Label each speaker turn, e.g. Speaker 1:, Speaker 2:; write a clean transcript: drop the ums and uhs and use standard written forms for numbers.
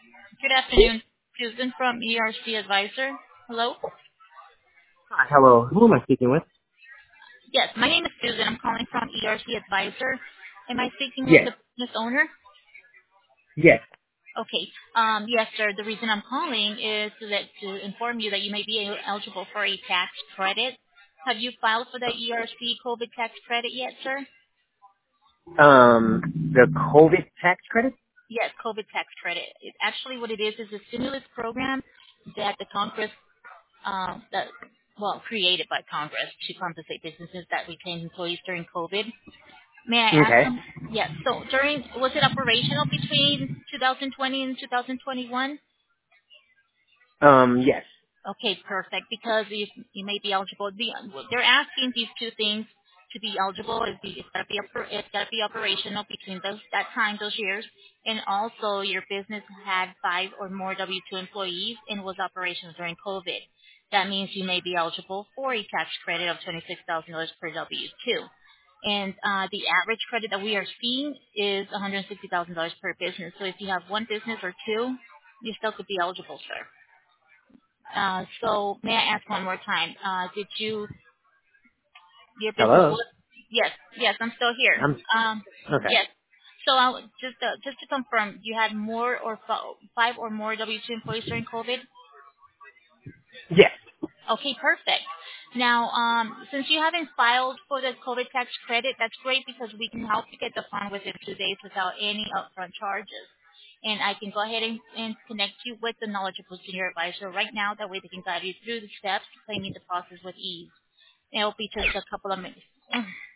Speaker 1: Good afternoon. Susan from ERC Advisor. Hello?
Speaker 2: Hi, hello. Who am I speaking with?
Speaker 1: Yes, my name is Susan. I'm calling from ERC Advisor. Am I speaking with
Speaker 2: Yes.
Speaker 1: the business owner?
Speaker 2: Yes.
Speaker 1: Okay. Yes, sir. The reason I'm calling is to inform you that you may be eligible for a tax credit. Have you filed for the ERC COVID tax credit yet, sir?
Speaker 2: The COVID tax credit?
Speaker 1: Yes, COVID tax credit. Actually, what it is a stimulus program that the Congress created by Congress to compensate businesses that retained employees during COVID. May I ask
Speaker 2: Okay.
Speaker 1: them? Yes. So was it operational between 2020 and 2021?
Speaker 2: Yes.
Speaker 1: Okay, perfect. Because you may be eligible. They're asking these two things to be eligible. It's got to be operational between that time, those years, and also your business had 5 or more W-2 employees and was operational during COVID. That means you may be eligible for a tax credit of $26,000 per W-2. And the average credit that we are seeing is $160,000 per business. So if you have one business or two, you still could be eligible, sir. So may I ask one more time? Your business
Speaker 2: Hello.
Speaker 1: was, yes, I'm still here.
Speaker 2: I'm okay.
Speaker 1: Yes. So just to confirm, you had more or 5 or more W-2 employees during COVID?
Speaker 2: Yes.
Speaker 1: Okay, perfect. Now, since you haven't filed for the COVID tax credit, that's great because we can help you get the fund within 2 days without any upfront charges. And I can go ahead and connect you with the knowledgeable senior advisor right now. That way they can guide you through the steps, claiming the process with ease. It'll be just a couple of minutes.